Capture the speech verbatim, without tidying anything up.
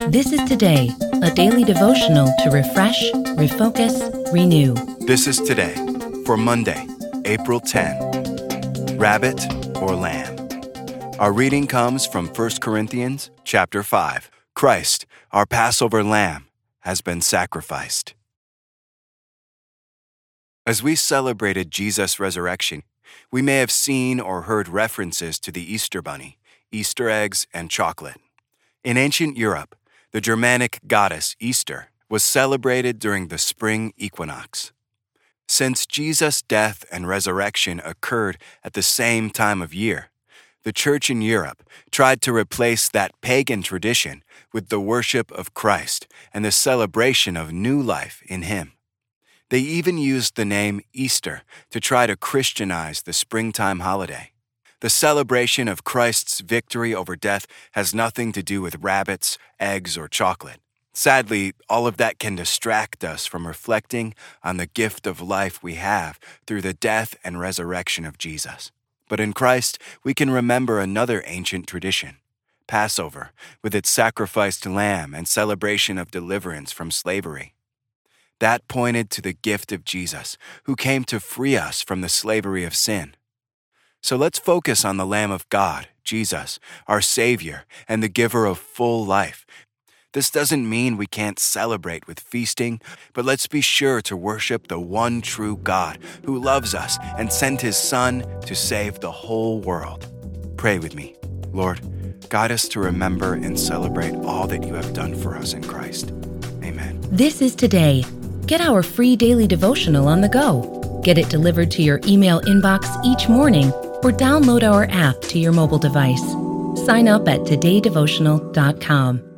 This is Today, a daily devotional to refresh, refocus, renew. This is Today for Monday, April tenth. Rabbit or lamb? Our reading comes from First Corinthians chapter five. Christ, our Passover lamb, has been sacrificed. As we celebrated Jesus' resurrection, we may have seen or heard references to the Easter bunny, Easter eggs, and chocolate. In ancient Europe, the Germanic goddess Easter was celebrated during the spring equinox. Since Jesus' death and resurrection occurred at the same time of year, the Church in Europe tried to replace that pagan tradition with the worship of Christ and the celebration of new life in Him. They even used the name Easter to try to Christianize the springtime holiday. The celebration of Christ's victory over death has nothing to do with rabbits, eggs, or chocolate. Sadly, all of that can distract us from reflecting on the gift of life we have through the death and resurrection of Jesus. But in Christ, we can remember another ancient tradition, Passover, with its sacrificed lamb and celebration of deliverance from slavery. That pointed to the gift of Jesus, who came to free us from the slavery of sin. So let's focus on the Lamb of God, Jesus, our Savior and the giver of full life. This doesn't mean we can't celebrate with feasting, but let's be sure to worship the one true God who loves us and sent His Son to save the whole world. Pray with me. Lord, guide us to remember and celebrate all that You have done for us in Christ. Amen. This is Today. Get our free daily devotional on the go. Get it delivered to your email inbox each morning or download our app to your mobile device. Sign up at today devotional dot com.